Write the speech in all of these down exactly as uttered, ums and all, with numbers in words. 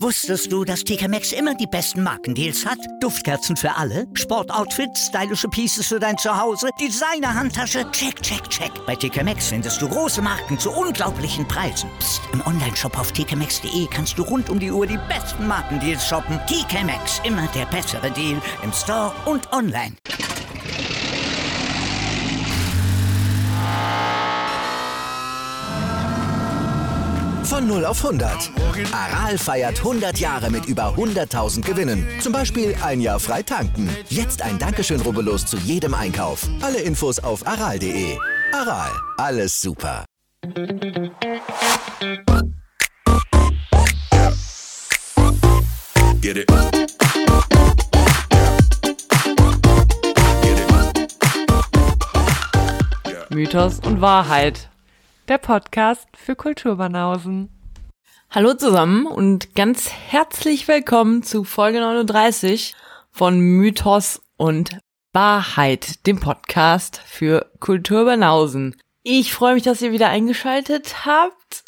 Wusstest du, dass T K Maxx immer die besten Markendeals hat? Duftkerzen für alle, Sportoutfits, stylische Pieces für dein Zuhause, Designer-Handtasche, check, check, check. Bei T K Maxx findest du große Marken zu unglaublichen Preisen. Psst. Im Onlineshop auf t k maxx punkt d e kannst du rund um die Uhr die besten Markendeals shoppen. T K Maxx, immer der bessere Deal im Store und online. Von null auf hundert. Aral feiert hundert Jahre mit über hunderttausend Gewinnen. Zum Beispiel ein Jahr frei tanken. Jetzt ein Dankeschön, rubbellos zu jedem Einkauf. Alle Infos auf aral punkt de. Aral, alles super. Get it. Mythos und Wahrheit. Der Podcast für Kulturbanausen. Hallo zusammen und ganz herzlich willkommen zu Folge neununddreißig von Mythos und Wahrheit, dem Podcast für Kulturbanausen. Ich freue mich, dass ihr wieder eingeschaltet habt.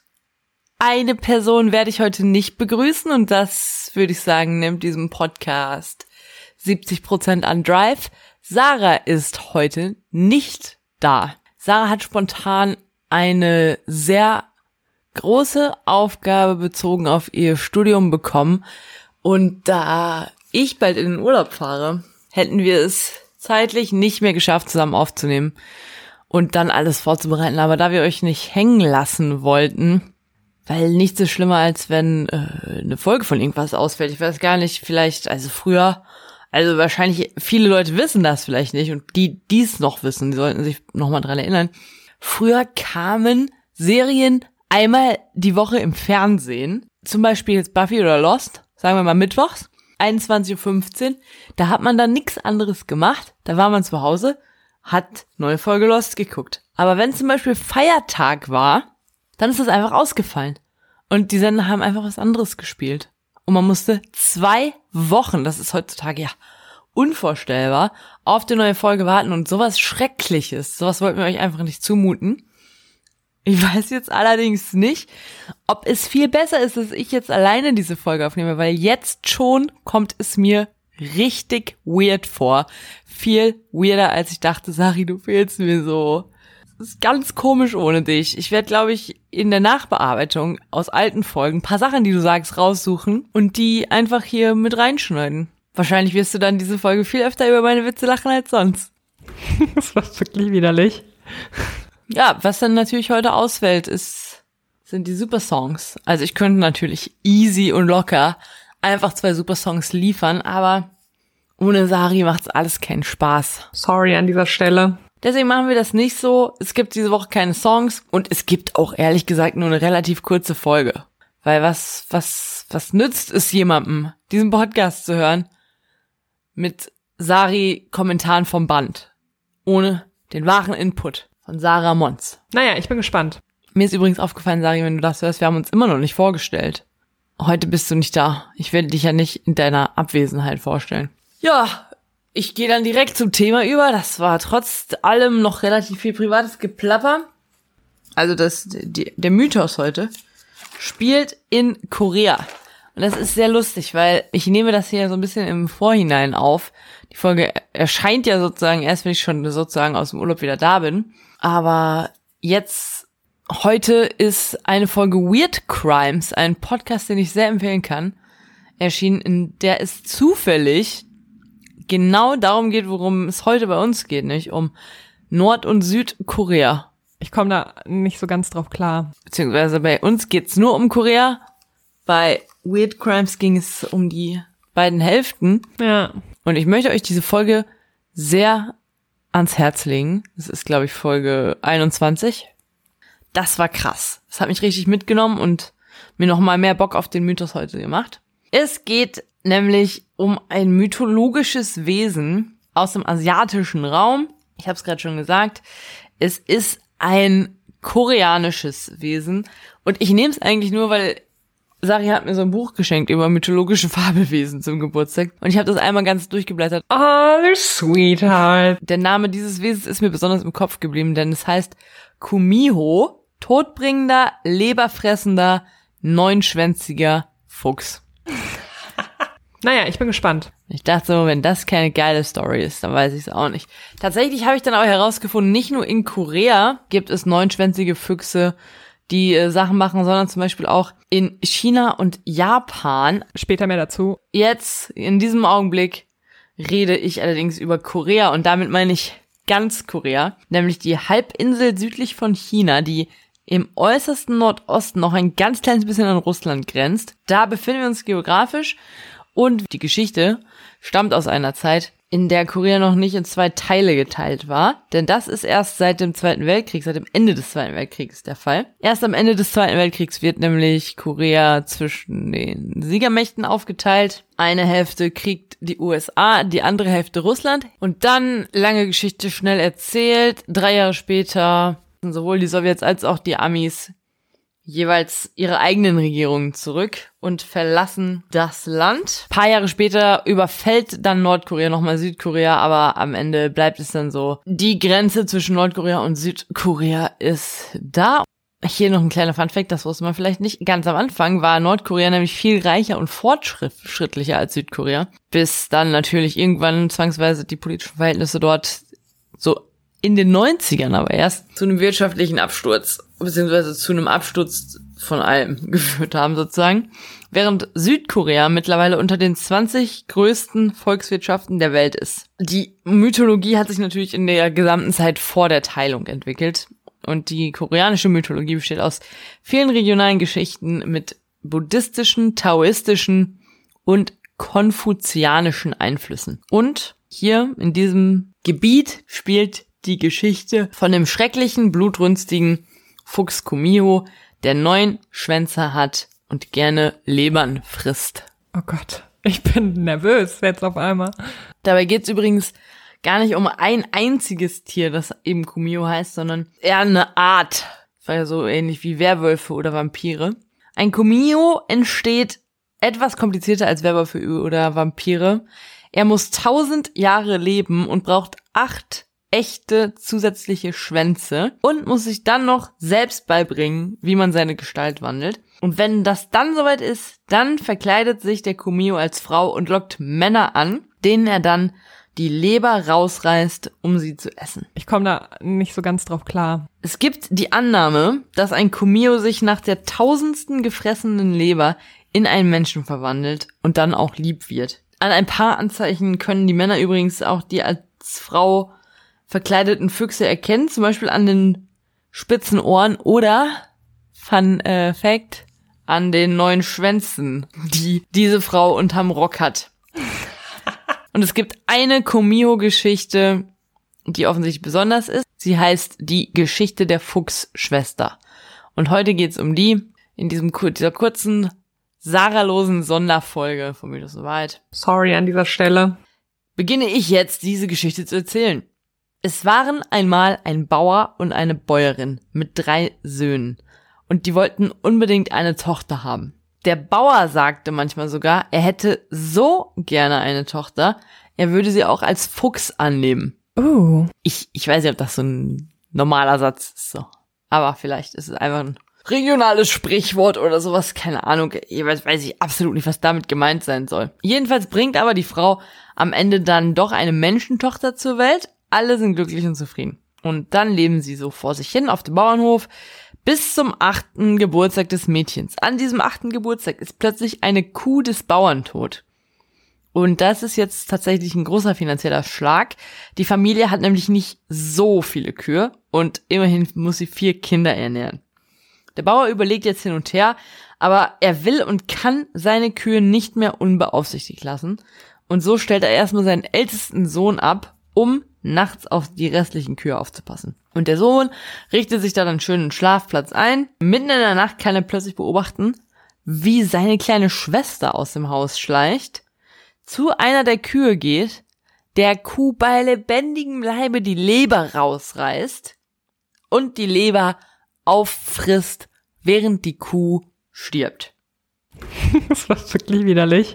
Eine Person werde ich heute nicht begrüßen und das, würde ich sagen, nimmt diesem Podcast siebzig Prozent an Drive. Sarah ist heute nicht da. Sarah hat spontan eine sehr große Aufgabe bezogen auf ihr Studium bekommen und da ich bald in den Urlaub fahre, hätten wir es zeitlich nicht mehr geschafft, zusammen aufzunehmen und dann alles vorzubereiten. Aber da wir euch nicht hängen lassen wollten, weil nichts ist schlimmer, als wenn äh, eine Folge von irgendwas ausfällt. Ich weiß gar nicht, vielleicht, also früher, also wahrscheinlich viele Leute wissen das vielleicht nicht und die, die es noch wissen, die sollten sich nochmal dran erinnern. Früher kamen Serien einmal die Woche im Fernsehen, zum Beispiel jetzt Buffy oder Lost, sagen wir mal mittwochs, einundzwanzig Uhr fünfzehn, da hat man dann nichts anderes gemacht, da war man zu Hause, hat neue Folge Lost geguckt. Aber wenn zum Beispiel Feiertag war, dann ist das einfach ausgefallen und die Sender haben einfach was anderes gespielt. Und man musste zwei Wochen, das ist heutzutage ja unvorstellbar, auf die neue Folge warten und sowas Schreckliches, sowas wollten wir euch einfach nicht zumuten. Ich weiß jetzt allerdings nicht, ob es viel besser ist, dass ich jetzt alleine diese Folge aufnehme, weil jetzt schon kommt es mir richtig weird vor. Viel weirder, als ich dachte. Sari, du fehlst mir so. Es ist ganz komisch ohne dich. Ich werde, glaube ich, in der Nachbearbeitung aus alten Folgen ein paar Sachen, die du sagst, raussuchen und die einfach hier mit reinschneiden. Wahrscheinlich wirst du dann diese Folge viel öfter über meine Witze lachen als sonst. Das war wirklich widerlich. Ja, was dann natürlich heute ausfällt, ist, sind die Supersongs. Also ich könnte natürlich easy und locker einfach zwei Supersongs liefern, aber ohne Sari macht's alles keinen Spaß. Sorry an dieser Stelle. Deswegen machen wir das nicht so. Es gibt diese Woche keine Songs und es gibt auch ehrlich gesagt nur eine relativ kurze Folge. Weil was, was, was nützt es jemandem, diesen Podcast zu hören mit Sari-Kommentaren vom Band, ohne den wahren Input von Sarah Mons. Naja, ich bin gespannt. Mir ist übrigens aufgefallen, Sari, wenn du das hörst, wir haben uns immer noch nicht vorgestellt. Heute bist du nicht da. Ich werde dich ja nicht in deiner Abwesenheit vorstellen. Ja, ich gehe dann direkt zum Thema über. Das war trotz allem noch relativ viel privates Geplapper. Also das, die, der Mythos heute spielt in Korea. Und das ist sehr lustig, weil ich nehme das hier so ein bisschen im Vorhinein auf. Die Folge erscheint ja sozusagen erst, wenn ich schon sozusagen aus dem Urlaub wieder da bin. Aber jetzt, heute ist eine Folge Weird Crimes, ein Podcast, den ich sehr empfehlen kann, erschienen, in der es zufällig genau darum geht, worum es heute bei uns geht, nicht? Um Nord- und Südkorea. Ich komme da nicht so ganz drauf klar. Beziehungsweise bei uns geht's nur um Korea. Bei Weird Crimes ging es um die beiden Hälften. Ja. Und ich möchte euch diese Folge sehr ans Herz legen. Das ist, glaube ich, Folge einundzwanzig. Das war krass. Das hat mich richtig mitgenommen und mir noch mal mehr Bock auf den Mythos heute gemacht. Es geht nämlich um ein mythologisches Wesen aus dem asiatischen Raum. Ich habe es gerade schon gesagt. Es ist ein koreanisches Wesen. Und ich nehme es eigentlich nur, weil Sari hat mir so ein Buch geschenkt über mythologische Fabelwesen zum Geburtstag. Und ich habe das einmal ganz durchgeblättert. Oh, sweetheart. Der Name dieses Wesens ist mir besonders im Kopf geblieben, denn es heißt Kumiho, todbringender, leberfressender, neunschwänziger Fuchs. Naja, ich bin gespannt. Ich dachte so, wenn das keine geile Story ist, dann weiß ich es auch nicht. Tatsächlich habe ich dann auch herausgefunden, nicht nur in Korea gibt es neunschwänzige Füchse, die äh, Sachen machen, sondern zum Beispiel auch in China und Japan. Später mehr dazu. Jetzt, in diesem Augenblick, rede ich allerdings über Korea und damit meine ich ganz Korea, nämlich die Halbinsel südlich von China, die im äußersten Nordosten noch ein ganz kleines bisschen an Russland grenzt. Da befinden wir uns geografisch und die Geschichte stammt aus einer Zeit, in der Korea noch nicht in zwei Teile geteilt war. Denn das ist erst seit dem Zweiten Weltkrieg, seit dem Ende des Zweiten Weltkriegs der Fall. Erst am Ende des Zweiten Weltkriegs wird nämlich Korea zwischen den Siegermächten aufgeteilt. Eine Hälfte kriegt die U S A, die andere Hälfte Russland. Und dann, lange Geschichte schnell erzählt, drei Jahre später sowohl die Sowjets als auch die Amis jeweils ihre eigenen Regierungen zurück und verlassen das Land. Ein paar Jahre später überfällt dann Nordkorea nochmal Südkorea, aber am Ende bleibt es dann so. Die Grenze zwischen Nordkorea und Südkorea ist da. Hier noch ein kleiner Funfact, das wusste man vielleicht nicht. Ganz am Anfang war Nordkorea nämlich viel reicher und fortschrittlicher als Südkorea, bis dann natürlich irgendwann zwangsweise die politischen Verhältnisse dort so in den neunzigern aber erst zu einem wirtschaftlichen Absturz, beziehungsweise zu einem Absturz von allem geführt haben sozusagen, während Südkorea mittlerweile unter den zwanzig größten Volkswirtschaften der Welt ist. Die Mythologie hat sich natürlich in der gesamten Zeit vor der Teilung entwickelt und die koreanische Mythologie besteht aus vielen regionalen Geschichten mit buddhistischen, taoistischen und konfuzianischen Einflüssen. Und hier in diesem Gebiet spielt die Geschichte von dem schrecklichen, blutrünstigen Fuchs Kumiho, der neun Schwänze hat und gerne Lebern frisst. Oh Gott, ich bin nervös jetzt auf einmal. Dabei geht's übrigens gar nicht um ein einziges Tier, das eben Kumiho heißt, sondern eher eine Art, so ähnlich wie Werwölfe oder Vampire. Ein Kumiho entsteht etwas komplizierter als Werwölfe oder Vampire. Er muss tausend Jahre leben und braucht acht echte zusätzliche Schwänze und muss sich dann noch selbst beibringen, wie man seine Gestalt wandelt. Und wenn das dann soweit ist, dann verkleidet sich der Kumiho als Frau und lockt Männer an, denen er dann die Leber rausreißt, um sie zu essen. Ich komme da nicht so ganz drauf klar. Es gibt die Annahme, dass ein Kumiho sich nach der tausendsten gefressenen Leber in einen Menschen verwandelt und dann auch lieb wird. An ein paar Anzeichen können die Männer übrigens auch die als Frau verkleideten Füchse erkennen, zum Beispiel an den spitzen Ohren oder, Fun äh, Fact, an den neuen Schwänzen, die diese Frau unterm Rock hat. Und es gibt eine Kumiho-Geschichte, die offensichtlich besonders ist. Sie heißt die Geschichte der Fuchsschwester. Und heute geht's um die, in diesem dieser kurzen, saralosen Sonderfolge von Mythos und Wahrheit. Sorry an dieser Stelle. Beginne ich jetzt, diese Geschichte zu erzählen. Es waren einmal ein Bauer und eine Bäuerin mit drei Söhnen und die wollten unbedingt eine Tochter haben. Der Bauer sagte manchmal sogar, er hätte so gerne eine Tochter, er würde sie auch als Fuchs annehmen. Oh. Ich, ich weiß nicht, ob das so ein normaler Satz ist, so. Aber vielleicht ist es einfach ein regionales Sprichwort oder sowas, keine Ahnung. Jeweils weiß ich absolut nicht, was damit gemeint sein soll. Jedenfalls bringt aber die Frau am Ende dann doch eine Menschentochter zur Welt. Alle sind glücklich und zufrieden. Und dann leben sie so vor sich hin auf dem Bauernhof bis zum achten Geburtstag des Mädchens. An diesem achten Geburtstag ist plötzlich eine Kuh des Bauern tot. Und das ist jetzt tatsächlich ein großer finanzieller Schlag. Die Familie hat nämlich nicht so viele Kühe und immerhin muss sie vier Kinder ernähren. Der Bauer überlegt jetzt hin und her, aber er will und kann seine Kühe nicht mehr unbeaufsichtigt lassen. Und so stellt er erstmal seinen ältesten Sohn ab, um nachts auf die restlichen Kühe aufzupassen. Und der Sohn richtet sich dann einen schönen Schlafplatz ein. Mitten in der Nacht kann er plötzlich beobachten, wie seine kleine Schwester aus dem Haus schleicht, zu einer der Kühe geht, der Kuh bei lebendigem Leibe die Leber rausreißt und die Leber auffrisst, während die Kuh stirbt. Das war wirklich widerlich.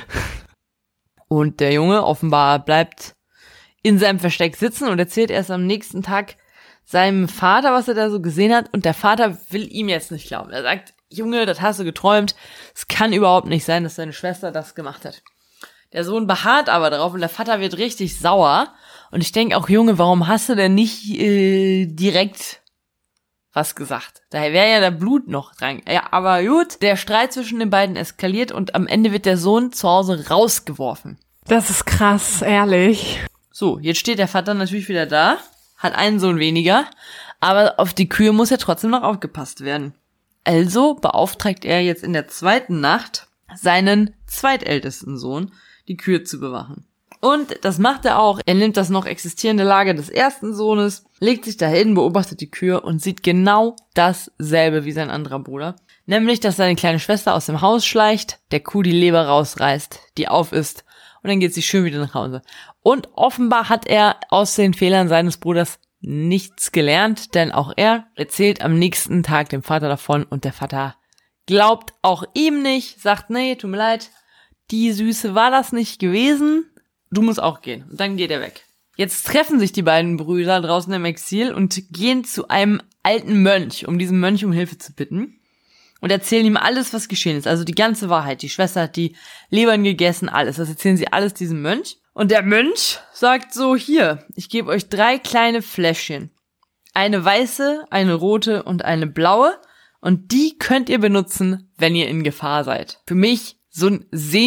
Und der Junge offenbar bleibt in seinem Versteck sitzen und erzählt erst am nächsten Tag seinem Vater, was er da so gesehen hat. Und der Vater will ihm jetzt nicht glauben. Er sagt, Junge, das hast du geträumt. Es kann überhaupt nicht sein, dass deine Schwester das gemacht hat. Der Sohn beharrt aber drauf und der Vater wird richtig sauer. Und ich denke auch, Junge, warum hast du denn nicht äh, direkt was gesagt? Da wäre ja der Blut noch dran. Ja, aber gut, der Streit zwischen den beiden eskaliert und am Ende wird der Sohn zu Hause rausgeworfen. Das ist krass, ehrlich. So, jetzt steht der Vater natürlich wieder da, hat einen Sohn weniger, aber auf die Kühe muss ja trotzdem noch aufgepasst werden. Also beauftragt er jetzt in der zweiten Nacht seinen zweitältesten Sohn, die Kühe zu bewachen. Und das macht er auch. Er nimmt das noch existierende Lager des ersten Sohnes, legt sich dahin, beobachtet die Kühe und sieht genau dasselbe wie sein anderer Bruder. Nämlich, dass seine kleine Schwester aus dem Haus schleicht, der Kuh die Leber rausreißt, die auf isst und dann geht sie schön wieder nach Hause. Und offenbar hat er aus den Fehlern seines Bruders nichts gelernt, denn auch er erzählt am nächsten Tag dem Vater davon und der Vater glaubt auch ihm nicht, sagt, nee, tut mir leid, die Süße war das nicht gewesen, du musst auch gehen. Und dann geht er weg. Jetzt treffen sich die beiden Brüder draußen im Exil und gehen zu einem alten Mönch, um diesen Mönch um Hilfe zu bitten. Und erzählen ihm alles, was geschehen ist. Also die ganze Wahrheit. Die Schwester hat die Lebern gegessen, alles. Das erzählen sie alles diesem Mönch. Und der Mönch sagt so, hier, ich gebe euch drei kleine Fläschchen. Eine weiße, eine rote und eine blaue. Und die könnt ihr benutzen, wenn ihr in Gefahr seid. Für mich so ein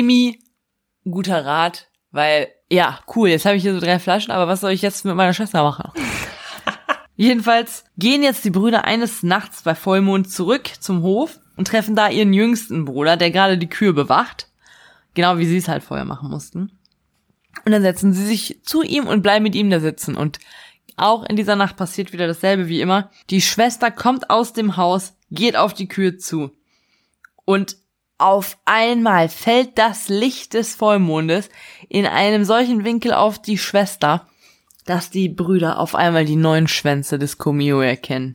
semi-guter Rat, weil, ja, cool, jetzt habe ich hier so drei Flaschen, aber was soll ich jetzt mit meiner Schwester machen? Jedenfalls gehen jetzt die Brüder eines Nachts bei Vollmond zurück zum Hof und treffen da ihren jüngsten Bruder, der gerade die Kühe bewacht. Genau wie sie es halt vorher machen mussten. Und dann setzen sie sich zu ihm und bleiben mit ihm da sitzen. Und auch in dieser Nacht passiert wieder dasselbe wie immer. Die Schwester kommt aus dem Haus, geht auf die Kühe zu. Und auf einmal fällt das Licht des Vollmondes in einem solchen Winkel auf die Schwester, dass die Brüder auf einmal die neuen Schwänze des Komio erkennen.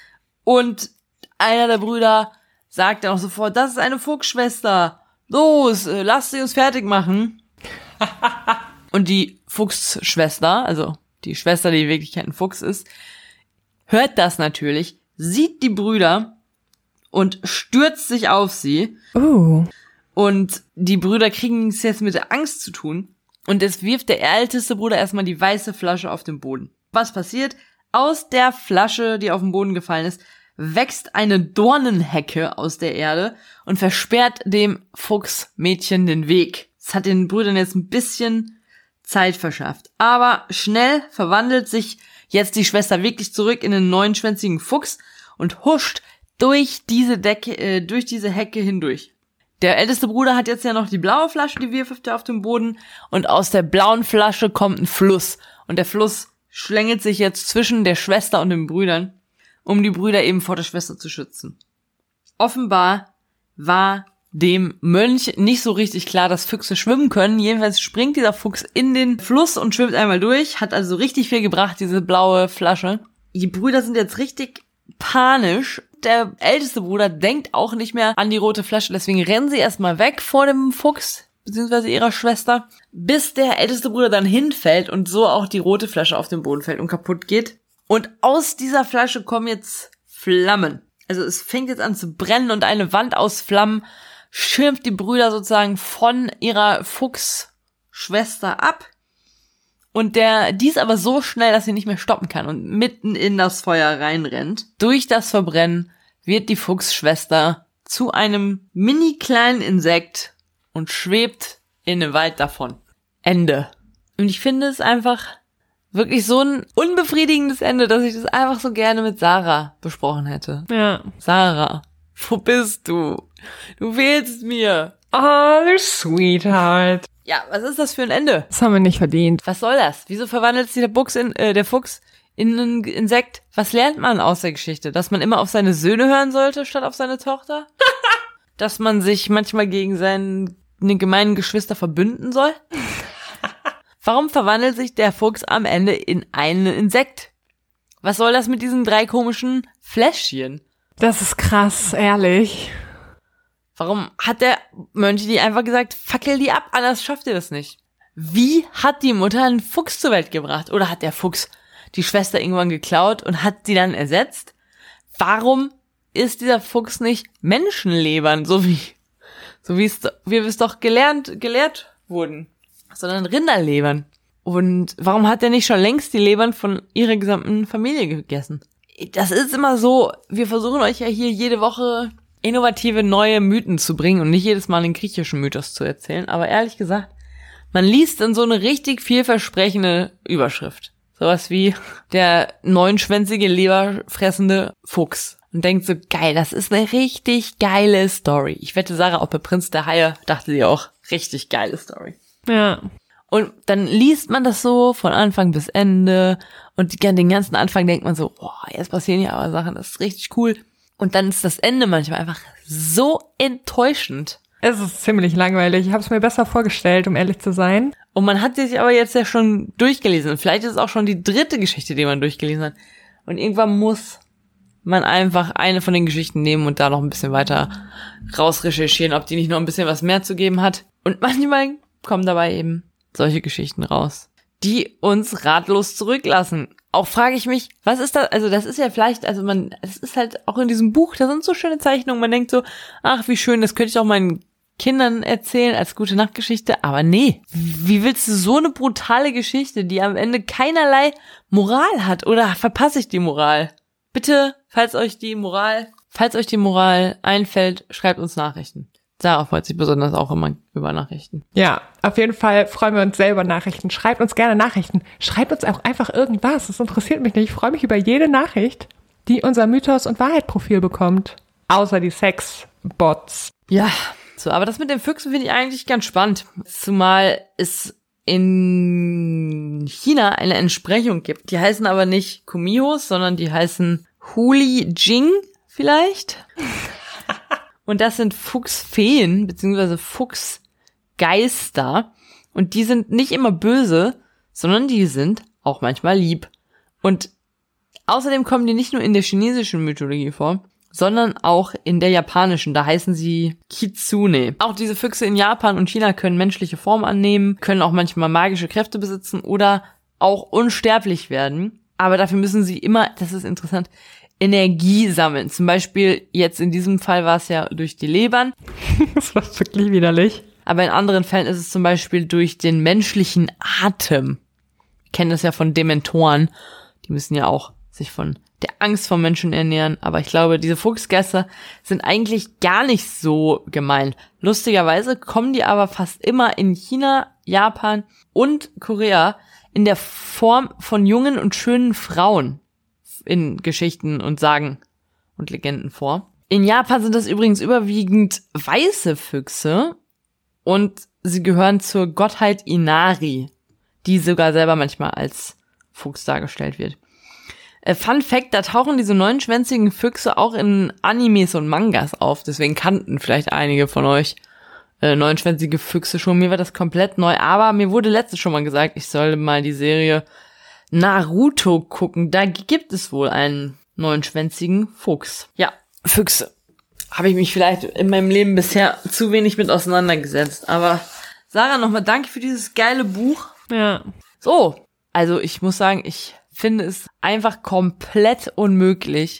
Und einer der Brüder sagt dann auch sofort, das ist eine Fuchsschwester. Los, lasst sie uns fertig machen. Und die Fuchsschwester, also die Schwester, die in Wirklichkeit ein Fuchs ist, hört das natürlich, sieht die Brüder und stürzt sich auf sie. Oh. Und die Brüder kriegen es jetzt mit der Angst zu tun. Und es wirft der älteste Bruder erstmal die weiße Flasche auf den Boden. Was passiert? Aus der Flasche, die auf den Boden gefallen ist, wächst eine Dornenhecke aus der Erde und versperrt dem Fuchsmädchen den Weg. Das hat den Brüdern jetzt ein bisschen Zeit verschafft. Aber schnell verwandelt sich jetzt die Schwester wirklich zurück in einen neunschwänzigen Fuchs und huscht durch diese Decke, äh, durch diese Hecke hindurch. Der älteste Bruder hat jetzt ja noch die blaue Flasche, die wirft er auf den Boden und aus der blauen Flasche kommt ein Fluss und der Fluss schlängelt sich jetzt zwischen der Schwester und den Brüdern, um die Brüder eben vor der Schwester zu schützen. Offenbar war dem Mönch nicht so richtig klar, dass Füchse schwimmen können. Jedenfalls springt dieser Fuchs in den Fluss und schwimmt einmal durch, hat also richtig viel gebracht, diese blaue Flasche. Die Brüder sind jetzt richtig panisch. Der älteste Bruder denkt auch nicht mehr an die rote Flasche, deswegen rennen sie erstmal weg vor dem Fuchs, beziehungsweise ihrer Schwester, bis der älteste Bruder dann hinfällt und so auch die rote Flasche auf den Boden fällt und kaputt geht. Und aus dieser Flasche kommen jetzt Flammen. Also es fängt jetzt an zu brennen und eine Wand aus Flammen schirmt die Brüder sozusagen von ihrer Fuchsschwester ab. Und der, die ist aber so schnell, dass sie nicht mehr stoppen kann und mitten in das Feuer reinrennt. Durch das Verbrennen wird die Fuchsschwester zu einem mini kleinen Insekt und schwebt in den Wald davon. Ende. Und ich finde es einfach wirklich so ein unbefriedigendes Ende, dass ich das einfach so gerne mit Sarah besprochen hätte. Ja. Sarah, wo bist du? Du fehlst mir. Oh, du Sweetheart. Ja, was ist das für ein Ende? Das haben wir nicht verdient. Was soll das? Wieso verwandelt sich der Fuchs in, äh, der Fuchs in ein Insekt? Was lernt man aus der Geschichte? Dass man immer auf seine Söhne hören sollte, statt auf seine Tochter? Dass man sich manchmal gegen seine gemeinen Geschwister verbünden soll? Warum verwandelt sich der Fuchs am Ende in ein Insekt? Was soll das mit diesen drei komischen Fläschchen? Das ist krass, ehrlich. Warum hat der Mönch die einfach gesagt, fackel die ab, anders schafft ihr das nicht? Wie hat die Mutter einen Fuchs zur Welt gebracht? Oder hat der Fuchs die Schwester irgendwann geklaut und hat sie dann ersetzt? Warum ist dieser Fuchs nicht Menschenlebern, so wie so wie es wir es doch gelernt gelehrt wurden? sondern Rinderlebern. Und warum hat er nicht schon längst die Lebern von ihrer gesamten Familie gegessen? Das ist immer so, wir versuchen euch ja hier jede Woche innovative neue Mythen zu bringen und nicht jedes Mal den griechischen Mythos zu erzählen. Aber ehrlich gesagt, man liest dann so eine richtig vielversprechende Überschrift. Sowas wie der neunschwänzige, leberfressende Fuchs. Und denkt so, geil, das ist eine richtig geile Story. Ich wette, Sarah, auch bei Prinz der Haie dachte sie auch, richtig geile Story. Ja. Und dann liest man das so von Anfang bis Ende und den ganzen Anfang denkt man so, boah, jetzt passieren ja aber Sachen, das ist richtig cool. Und dann ist das Ende manchmal einfach so enttäuschend. Es ist ziemlich langweilig. Ich habe es mir besser vorgestellt, um ehrlich zu sein. Und man hat sich aber jetzt ja schon durchgelesen. Vielleicht ist es auch schon die dritte Geschichte, die man durchgelesen hat. Und irgendwann muss man einfach eine von den Geschichten nehmen und da noch ein bisschen weiter rausrecherchieren, ob die nicht noch ein bisschen was mehr zu geben hat. Und manchmal kommen dabei eben solche Geschichten raus, die uns ratlos zurücklassen. Auch frage ich mich, was ist das? Also das ist ja vielleicht, also man, es ist halt auch in diesem Buch, da sind so schöne Zeichnungen, man denkt so, ach wie schön, das könnte ich auch meinen Kindern erzählen als Gute-Nacht-Geschichte, aber nee, wie willst du so eine brutale Geschichte, die am Ende keinerlei Moral hat, oder verpasse ich die Moral? Bitte, falls euch die Moral, falls euch die Moral einfällt, schreibt uns Nachrichten. Sarah freut sich besonders auch immer über Nachrichten. Ja, auf jeden Fall freuen wir uns selber Nachrichten. Schreibt uns gerne Nachrichten. Schreibt uns auch einfach irgendwas. Das interessiert mich nicht. Ich freue mich über jede Nachricht, die unser Mythos- und Wahrheit-Profil bekommt. Außer die Sex-Bots. Ja, so, aber das mit den Füchsen finde ich eigentlich ganz spannend. Zumal es in China eine Entsprechung gibt. Die heißen aber nicht Kumihos, sondern die heißen Huli Jing vielleicht. Und das sind Fuchsfeen, beziehungsweise Fuchsgeister. Und die sind nicht immer böse, sondern die sind auch manchmal lieb. Und außerdem kommen die nicht nur in der chinesischen Mythologie vor, sondern auch in der japanischen. Da heißen sie Kitsune. Auch diese Füchse in Japan und China können menschliche Form annehmen, können auch manchmal magische Kräfte besitzen oder auch unsterblich werden. Aber dafür müssen sie immer, das ist interessant, Energie sammeln. Zum Beispiel jetzt in diesem Fall war es ja durch die Lebern. Das war wirklich widerlich. Aber in anderen Fällen ist es zum Beispiel durch den menschlichen Atem. Wir kennen das ja von Dementoren. Die müssen ja auch sich von der Angst vor Menschen ernähren. Aber ich glaube, diese Fuchsgeister sind eigentlich gar nicht so gemein. Lustigerweise kommen die aber fast immer in China, Japan und Korea in der Form von jungen und schönen Frauen in Geschichten und Sagen und Legenden vor. In Japan sind das übrigens überwiegend weiße Füchse und sie gehören zur Gottheit Inari, die sogar selber manchmal als Fuchs dargestellt wird. Äh, Fun Fact, da tauchen diese neunschwänzigen Füchse auch in Animes und Mangas auf, deswegen kannten vielleicht einige von euch äh, neunschwänzige Füchse schon. Mir war das komplett neu, aber mir wurde letztens schon mal gesagt, ich soll mal die Serie Naruto gucken, da gibt es wohl einen neunschwänzigen Fuchs. Ja, Füchse. Habe ich mich vielleicht in meinem Leben bisher zu wenig mit auseinandergesetzt. Aber Sarah, nochmal danke für dieses geile Buch. Ja. So, also ich muss sagen, ich finde es einfach komplett unmöglich,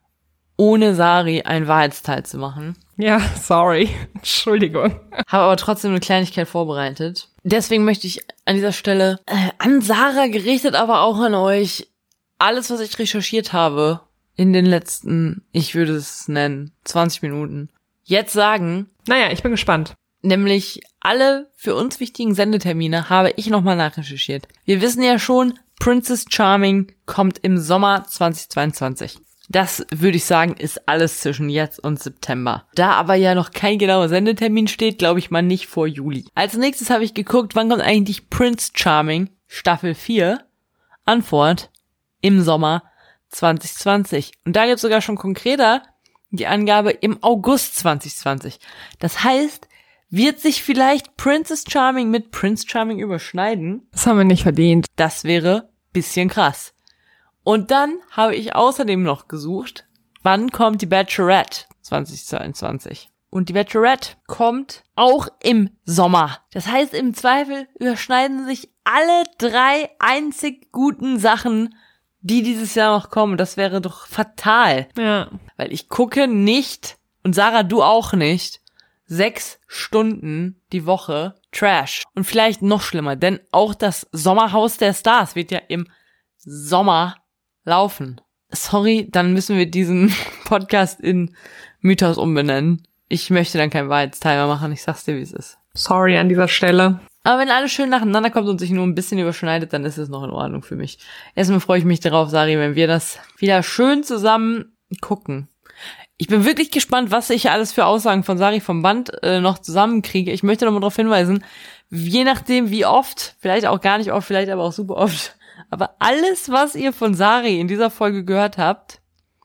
ohne Sari ein Wahrheitsteil zu machen. Ja, sorry. Entschuldigung. Habe aber trotzdem eine Kleinigkeit vorbereitet. Deswegen möchte ich an dieser Stelle äh, an Sarah gerichtet, aber auch an euch, alles, was ich recherchiert habe in den letzten, ich würde es nennen, zwanzig Minuten, jetzt sagen. Naja, ich bin gespannt. Nämlich alle für uns wichtigen Sendetermine habe ich nochmal nachrecherchiert. Wir wissen ja schon, Princess Charming kommt im Sommer zweitausendzweiundzwanzig. Das, würde ich sagen, ist alles zwischen jetzt und September. Da aber ja noch kein genauer Sendetermin steht, glaube ich mal nicht vor Juli. Als nächstes habe ich geguckt, wann kommt eigentlich Prince Charming Staffel vier? Antwort, im Sommer zwanzig zwanzig. Und da gibt es sogar schon konkreter die Angabe im August zwanzig zwanzig. Das heißt, wird sich vielleicht Princess Charming mit Prince Charming überschneiden? Das haben wir nicht verdient. Das wäre bisschen krass. Und dann habe ich außerdem noch gesucht, wann kommt die Bachelorette zwanzig zweiundzwanzig. Und die Bachelorette kommt auch im Sommer. Das heißt, im Zweifel überschneiden sich alle drei einzig guten Sachen, die dieses Jahr noch kommen. Das wäre doch fatal. Ja. Weil ich gucke nicht, und Sarah, du auch nicht, sechs Stunden die Woche Trash. Und vielleicht noch schlimmer, denn auch das Sommerhaus der Stars wird ja im Sommer laufen. Sorry, dann müssen wir diesen Podcast in Mythos umbenennen. Ich möchte dann keinen Wahrheitstimer machen, ich sag's dir, wie es ist. Sorry an dieser Stelle. Aber wenn alles schön nacheinander kommt und sich nur ein bisschen überschneidet, dann ist es noch in Ordnung für mich. Erstmal freue ich mich darauf, Sari, wenn wir das wieder schön zusammen gucken. Ich bin wirklich gespannt, was ich alles für Aussagen von Sari vom Band äh, noch zusammenkriege. Ich möchte noch mal darauf hinweisen, je nachdem wie oft, vielleicht auch gar nicht oft, vielleicht aber auch super oft, aber alles, was ihr von Sari in dieser Folge gehört habt,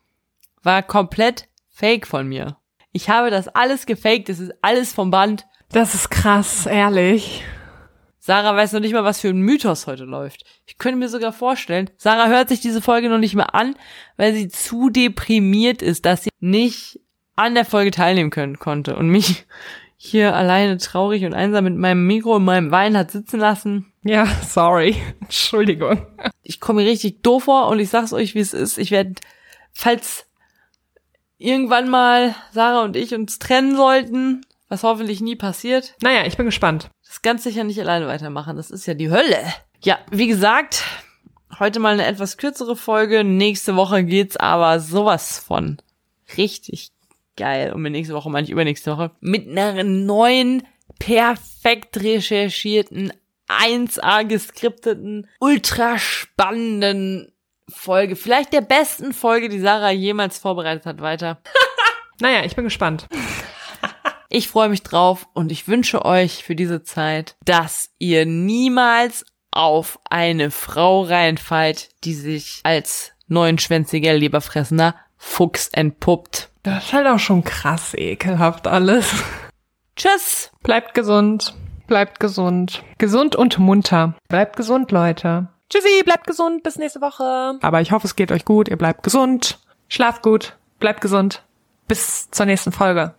war komplett fake von mir. Ich habe das alles gefaked, es ist alles vom Band. Das ist krass, ehrlich. Sarah weiß noch nicht mal, was für ein Mythos heute läuft. Ich könnte mir sogar vorstellen, Sarah hört sich diese Folge noch nicht mehr an, weil sie zu deprimiert ist, dass sie nicht an der Folge teilnehmen können konnte und mich hier alleine traurig und einsam mit meinem Mikro und meinem Wein hat sitzen lassen. Ja, sorry. Entschuldigung. Ich komme mir richtig doof vor und ich sag's euch, wie es ist. Ich werde, falls irgendwann mal Sarah und ich uns trennen sollten, was hoffentlich nie passiert. Naja, ich bin gespannt. Das ganz sicher nicht alleine weitermachen. Das ist ja die Hölle. Ja, wie gesagt, heute mal eine etwas kürzere Folge. Nächste Woche geht's aber sowas von richtig geil. Und mit nächste Woche meine ich übernächste Woche. Mit einer neuen, perfekt recherchierten, eins A geskripteten, ultra spannenden Folge. Vielleicht der besten Folge, die Sarah jemals vorbereitet hat, weiter. Naja, ich bin gespannt. Ich freue mich drauf und ich wünsche euch für diese Zeit, dass ihr niemals auf eine Frau reinfallt, die sich als neunschwänziger, leberfressender Fuchs entpuppt. Das ist halt auch schon krass ekelhaft alles. Tschüss! Bleibt gesund. Bleibt gesund. Gesund und munter. Bleibt gesund, Leute. Tschüssi, bleibt gesund. Bis nächste Woche. Aber ich hoffe, es geht euch gut. Ihr bleibt gesund. Schlaft gut. Bleibt gesund. Bis zur nächsten Folge.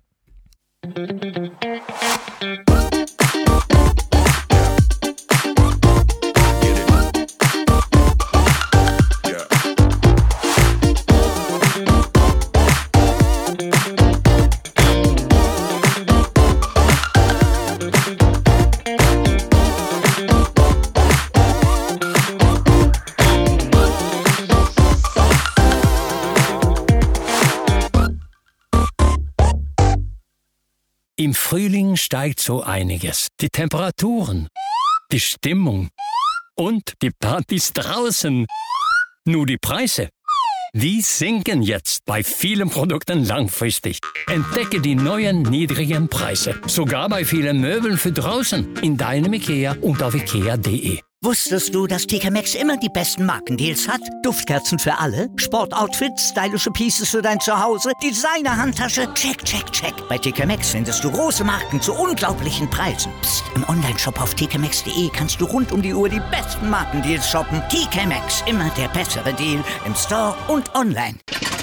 Im Frühling steigt so einiges. Die Temperaturen, die Stimmung und die Partys draußen. Nur die Preise, die sinken jetzt bei vielen Produkten langfristig. Entdecke die neuen niedrigen Preise. Sogar bei vielen Möbeln für draußen. In deinem IKEA und auf ikea punkt de. Wusstest du, dass T K Maxx immer die besten Markendeals hat? Duftkerzen für alle, Sportoutfits, stylische Pieces für dein Zuhause, Designer-Handtasche, check, check, check. Bei T K Maxx findest du große Marken zu unglaublichen Preisen. Psst. Im Onlineshop auf t k maxx punkt de kannst du rund um die Uhr die besten Markendeals shoppen. T K Maxx, immer der bessere Deal im Store und online.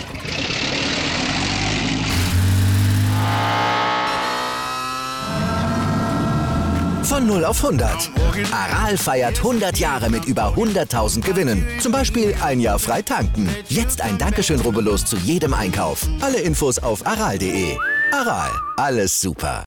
Von null auf hundert. Aral feiert hundert Jahre mit über hunderttausend Gewinnen. Zum Beispiel ein Jahr frei tanken. Jetzt ein Dankeschön, rubbellos zu jedem Einkauf. Alle Infos auf aral punkt de. Aral, alles super.